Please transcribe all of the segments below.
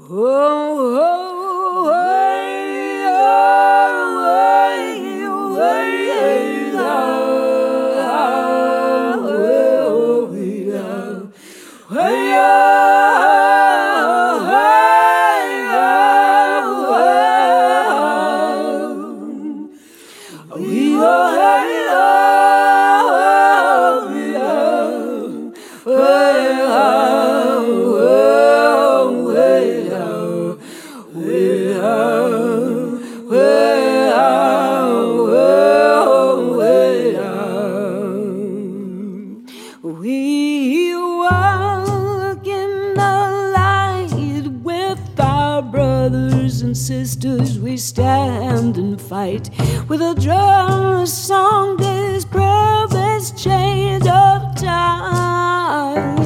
We walk in the light with our brothers and sisters. We stand and fight with a drum, a song, this prayer, this change of time.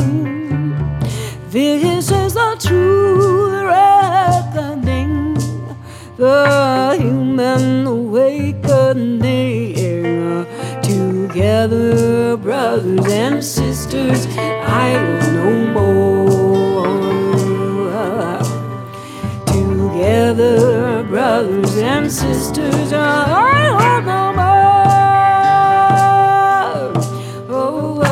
This is the true reckoning, the human awakening. Together, brothers and sisters, idle no more. Together, brothers and sisters, idle no more. Oh,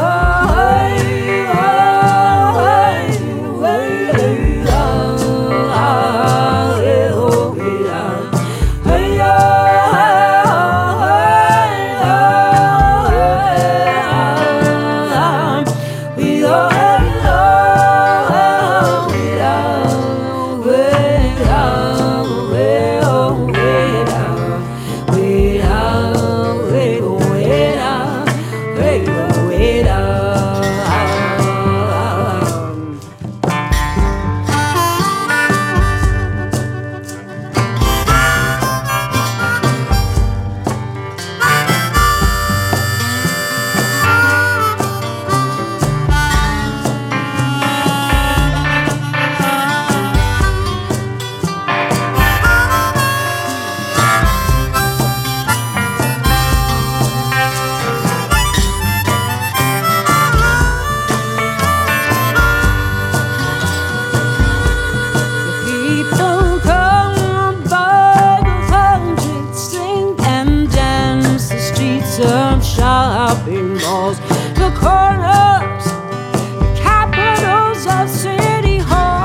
some shopping malls, the corners, the capitals of city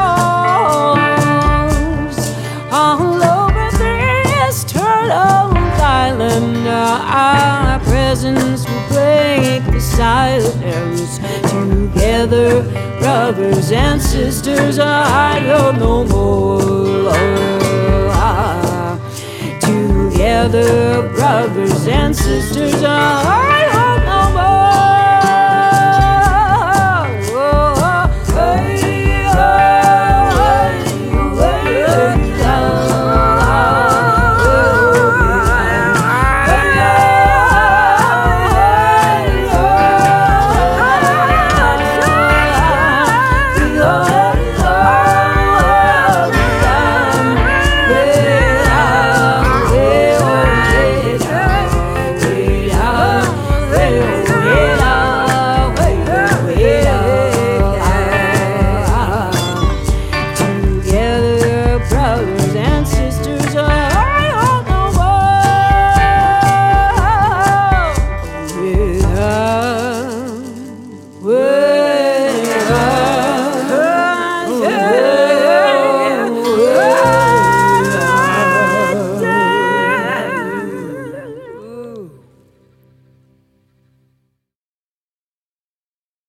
halls. All over this turtle island, our presence will break the silence. Together, brothers and sisters, I don't know more. Together, brothers and sisters,